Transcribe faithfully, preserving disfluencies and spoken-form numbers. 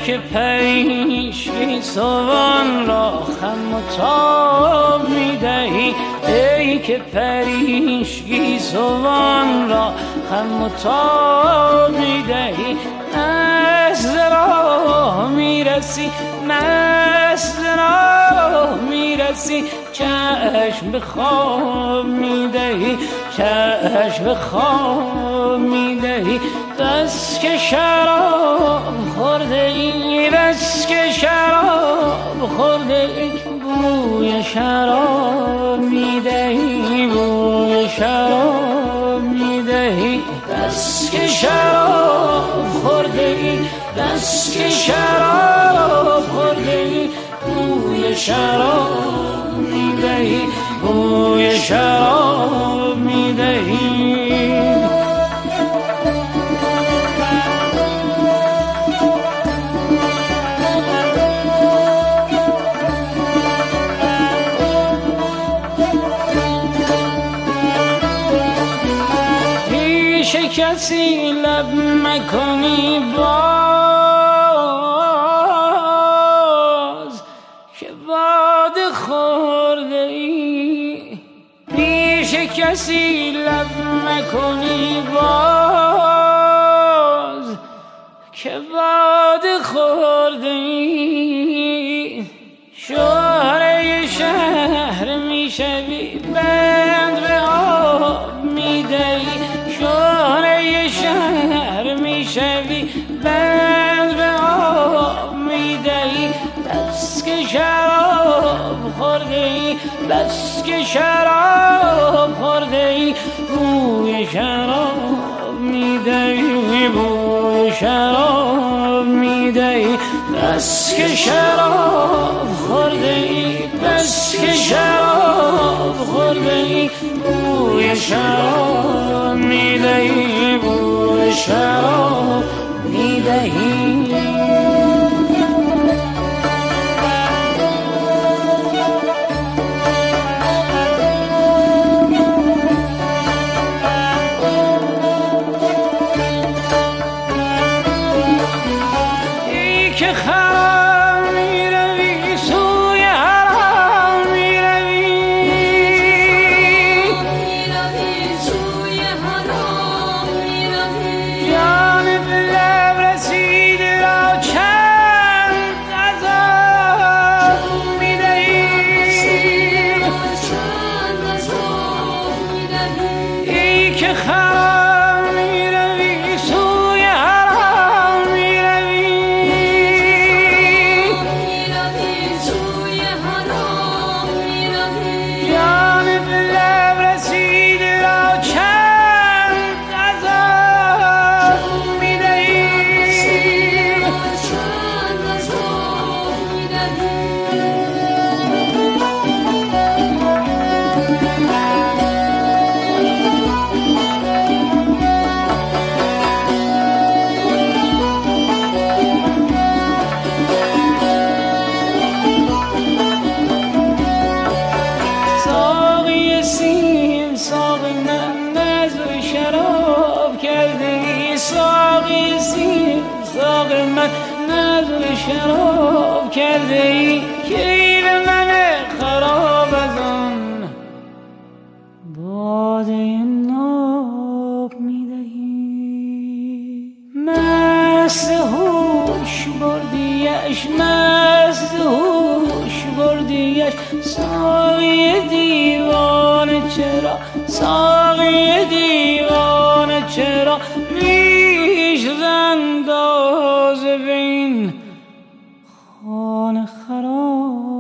که پریش گیسوان را خم و تاب میدهی، ای که پریش گیسوان را خم و تاب میدهی. مست راه میرسی، مست راه میرسی، چشم به خواب میدهی، چشم به خواب میدهی. بس که شراب خورده ای، بس که شراب خورده ای، بوی شراب میدهی، بوی شراب میدهی. بس که شراب خورده ای، بس که شراب خورده ای، بوی شراب میدهی، بوی شراب میدهی. پیش کسی لب مکنی باز که باده خورده ای، پیش کسی لب مکنی باز که باده خورده ای. شوهر شهر میشوی، بند به آب میدهی، شوهر شهر میشوی، بند به آب میدهی. بس که شراب خورده ای، بس که شراب خورده ای، بوی شراب میدهی، بوی شراب میدهی. بس که شراب خورده ای، بس که شراب خورده ای، بوی شراب میدهی، بوی شراب میدهی. که خرام میروی سوی حرام میروی، میروی سوی حرام میروی. جان به لب رسیده را چند عذاب میدهی، چند عذاب میدهی. ای که خرام میروی سوی حرام میروی، شراب کرده ای که به من خراب از آن باده ناب میدهی. مست هوش بردیش، مست هوش بردیش، ساقی دیوانه چرا، ساقی دیوانه چرا ریش انداز بین خانه خراب